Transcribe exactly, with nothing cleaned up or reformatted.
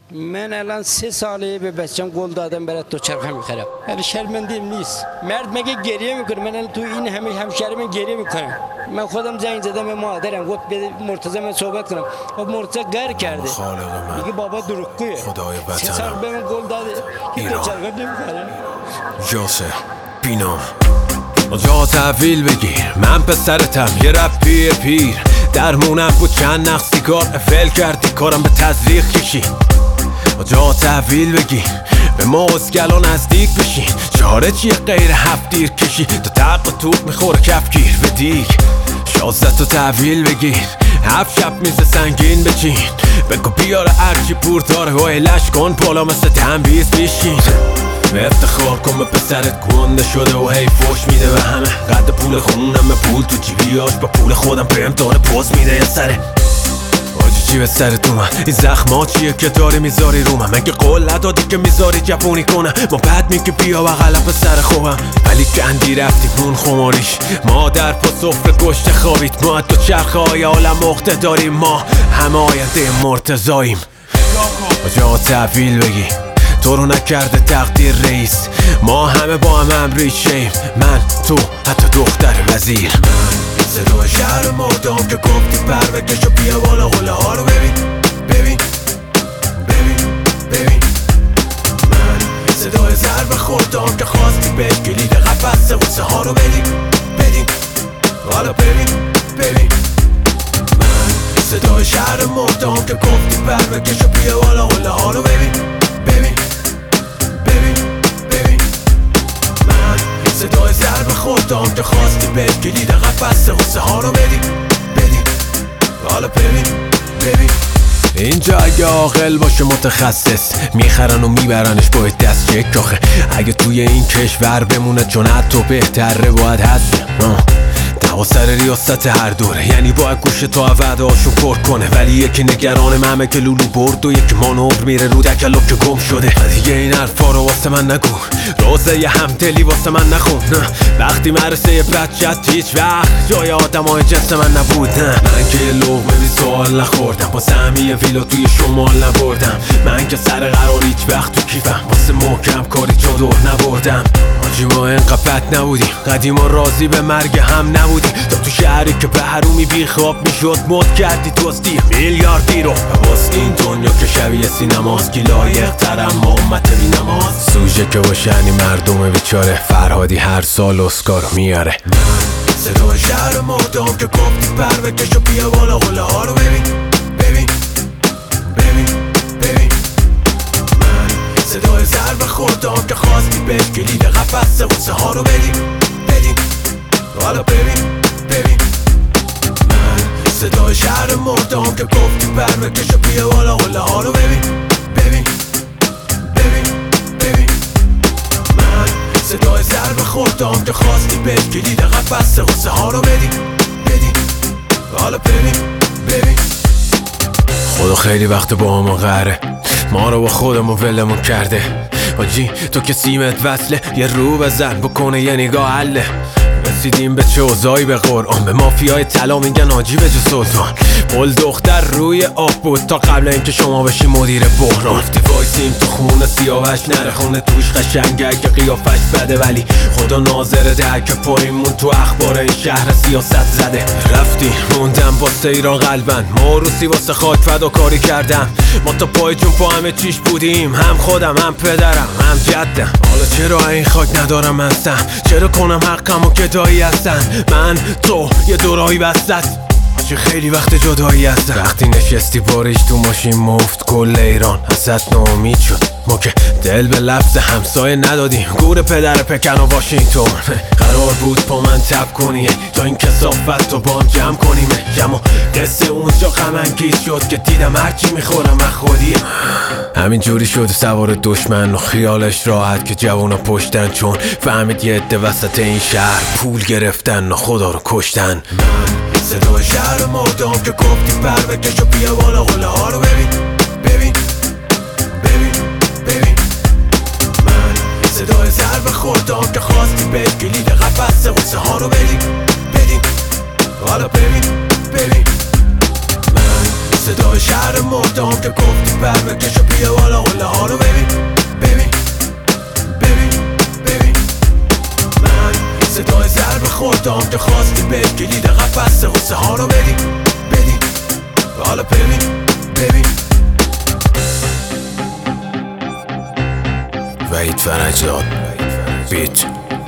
من الان سه ساله به بچم گل دادم برای دوچرخه میخرم. ولی شرمنده‌ام نیست. مرد مگه گریه میکنه؟ من الان تو این همه همشهری من گریه میکنم. من خودم زنگ زدم به مادرم گفت به مرتضی من صحبت کنم. خب مرتضی گر کرده. میگه بابا دروغگویه. خدای وطنم. سه سال به من گل داده که دوچرخه نمیخرم. یاسر بینام جا تحویل بگیر، من پسرتم یه رپی پیر. درمونم بود چند نخ سیگار افل کردی کارم به تزریق کشید. جا تحویل بگیر به ما ازگلا نزدیک بشین. چاره چیه غیر هفت دیر کشی تا تق و توق میخوره کفگیر به دیگ. شازده تا تحویل بگیر هفت شب میز سنگین بچین. بگو بیاره هرچی پور داره و علش کن پالا مثل تنبیز بیشین. افتخار کن به پسرت گنده شده و هی فوش میده به همه. قد پول خونم به پول تو جیبیاش با پول خودم بهم داره پوز میده یه سره. آجی چی به سرت اومد؟ این زخما چیه که داری میذاری رو من؟ مگه قول ندادی که میذاری جوونی کنم؟ ما بعد میگه بیا بغل پسر خوبم. ولی کندی رفتی مون خماریش. ما در پا سفره گشت خوابید. ما تو چرخه های عالم مخته داریم. ما همه آینده مرتضاییم. جا تحویل بگی تو رو نکرده تقدیر رئیس. ما همه با هم امریشیم. من تو حتی دختر وزیر. من صدای شهر مردم که گفتی پر بکش و بیا بالا قله ها رو ببین ببین ببین ببین. من صدای ضرب خوردم که خواستی به کلید قفص غصه ها رو بدیم بدیم. حالا ببین ببین. من صدای شهر مردم که گفتی پر بکش و بیا بالا قله ها رو ببین ببین ببین ببین. من صدای ضرب خوردم که خواستی به کلید قفص غصه ها رو بدی بدی. حالا ببین ببین. اینجا اگه عاقل باشه متخصص میخرن و میبرنش با دست چک. آخه اگه توی این کشور بمونه چون حتی بهتره باید هست دوا سر ریاست هر دوره. یعنی باید گوش تا وعده هاشون پر کنه. ولی یکی نگران مهمه که لولو برد و یکی مانور میره رو دکلو که گم شده. دیگه این حرفا رو واسه من نگو. روزه یه همدلی واسه من نخون. وقتی مرسه بچت هیچ وقت جای آدم های جنس من نبود. من که یه لغمه بی سوال نخوردم. با سهمی ویلا توی شمال نبردم. من که سر قرار هیچ وقت تو کیفم. واسه محکم کاری چادر نبردم. آجی ما اینقدر بد نبودیم. قدیما راضی به مرگ هم نبودیم. تا تو شهری که به حرومی بی خواب میشد مد کردی دوستی میلیاردی رو. واسه این دنیا که شبیه سینماست کی لایق ترم ما امت بی نماز. سوژه که باشنی مردم بیچاره فرهادی هر سال اسکارو میاره. من صدای شهر مردم که گفتی پر بکش و بیا بالا قله ها رو ببین ببین ببین ببین. من صدای ضرب خوردم که خواستی به کلید قفص غصه ها رو بدیم بدیم. حالا ببین ببین. من صدای شهر مردم که گفتی پر بکش و بیا بالا قله ها رو ببین ببین ببین ببین. من صدای ضرب خوردم که خواستی به کلید قفص غصه ها رو بدی بدی. حالا ببین ببین. خدا خیلی وقت با همون قهره. ما رو با خودمون ولمون کرده. آجی تو که سیمت وصله یه رو بزن بکنه یه نگاه حله. رسیدیم به چه اوضاعی به قرآن. به مافیای طلا میگن حاجی به جو سلطان. پل دختر روی آب بود تا قبل اینکه شما بشی مدیر بحران. گفتی وایسیم تو خونه سیاوش نره خونه توش قشنگه که قیافش بده. ولی خدا ناظره ده که پایمون تو اخبار این شهر سیاست زده. رفتی موندم واسه ایران قلبن. ما روسی واسه خاک فداکاری کردم. ما تا پای جون پا همه چیش بودیم. هم خودم هم پدرم هم جدم. حالا چرا این خاک ندارم هستم؟ چرا کنم حقمو که دایی هستن؟ من تو یه دورایی بستت. چه خیلی وقت جدایی هستم. وقتی نشستی باریش تو ماشین مفت کل ایران ازت ناامید شد. ما که دل به لفظ همسایه ندادیم. گور پدر پکن و واشنگتن. قرار بود با من تب کنی تا این کثافت رو با هم جمع کنیم. اما قصه اونجا غم انگیز شد که دیدم هرچی میخورم من خودیم. همین جوری شد سوار دشمن و خیالش راحت که جوانا پشتن. چون فهمید یه عده وسط این شهر پول گرفتن و خدا رو کشتن. من صدای شهر مردم که گفتی پر بکش و بیا بالا قله ها رو ببین ببین ببین ببین. من صدای ضرب خوردم که خواستی به کلید قفص غصه ها رو بدیم بدیم. حالا ببین ببین. من صدای شهر مردم که گفتی بر بکش و بیا بالا قله ها رو ببین ببین ببین ببین من صدای ضرب خوردم که خواستی بهم کلید قفس غصه ها رو بدی بدی حالا ببین ببین وحید فرجاد بیت